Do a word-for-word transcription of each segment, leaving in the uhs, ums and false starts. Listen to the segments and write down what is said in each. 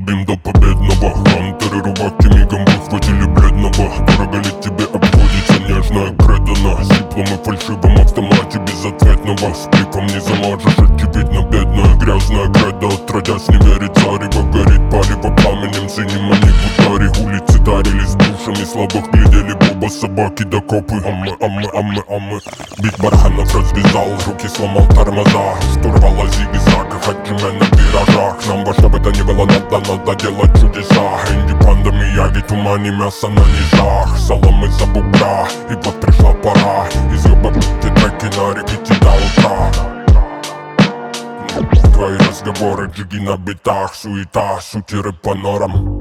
долбим до победного. Хантеры рубаки мигом выхватили бледного. Дорого ли тебе обходится нежная предана? Сиплом и фальшивом автомате безответного. С кликом не замажешь, очевидно бедная грязная гряда. Отродясь не верит царево, горит палево пламенем синим, они бутари. Улицы дарились душами, слабых глядели боба, собаки да копы. А мы, а мы, а мы, а мы бить барханов развязал, руки сломал тормоза. Штурвала зигзаг, хаджиме на виражах. Нам во что бы то ни было надо, надо делать чудеса. Инди пандемия, ведь тумане мясо на низах. Соломы за бубра, и вот пришла пора. Из ёба те треки на репите до утра. Твои разговоры, джиги на битах, суета, сути рэп по норам.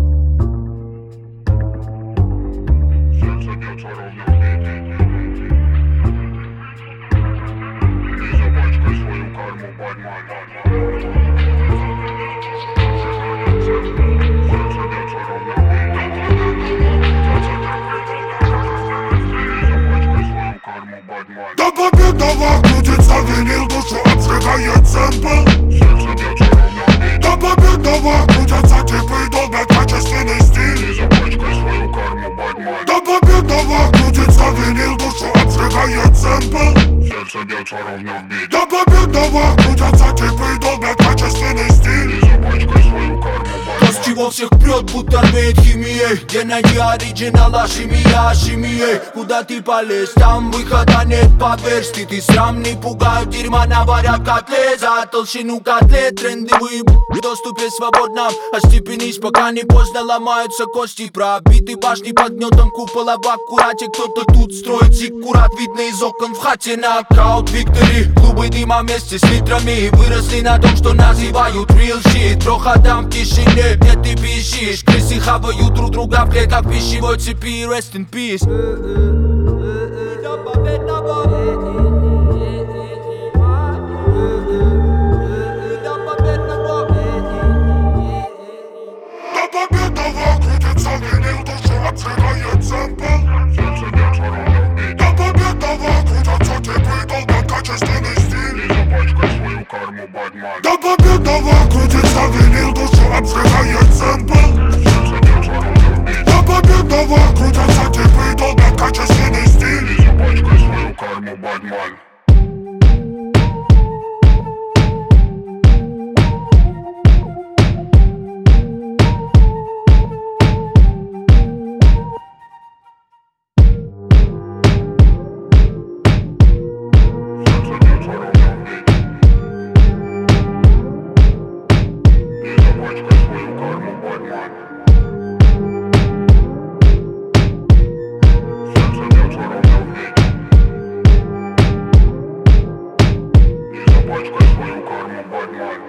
До победного крутится винил, душу обжигает сэмпл. До победного крутятся типы, долбят качественный стиль. До победного крутится винил, душу обжигает сэмпл. До победного крутятся типы, долбят качественный стиль. То, с чего всех прет, будто рвеет химией. Где найти оригинала, химия, химией. Куда ты полез, там выхода нет, поверь. Стыд и срам не пугают, дерьма наварят котлет. За толщину котлет, тренды выебут в доступе свободном. Остепенись, пока не поздно, ломаются кости. Пробиты башни под гнетом купола в аккурате. Кто-то тут строит зиккурат, видно из окон в хате. Нокаут, виктори, клубы дыма вместе с литрами. Выросли на том, что называют real shit. Проходам в тишине, где ты пищишь. Крысы хавают друг друга в клетках пищевой цепи. Rest in peace. До победного. До победного. До победного крутится винил, душу обжигает сэмпл. До победного крутятся типы, долбят качественный стиль. До победного крутится винил, душу обжигает сэмпл. До победного крутятся типы, долбят качественный стиль. Запачкай свою карму, бадман.